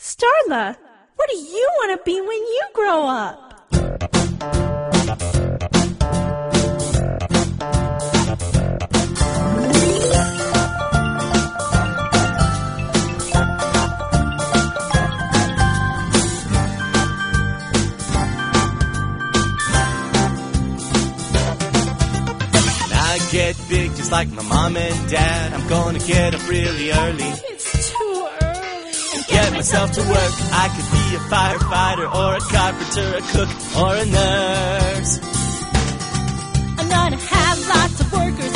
Starla, what do you want to be when you grow up? Get big just like my mom and dad. I'm gonna get up really early. It's too early. Get myself to work. I could be a firefighter or a carpenter, a cook or a nurse. I'm gonna have lots of workers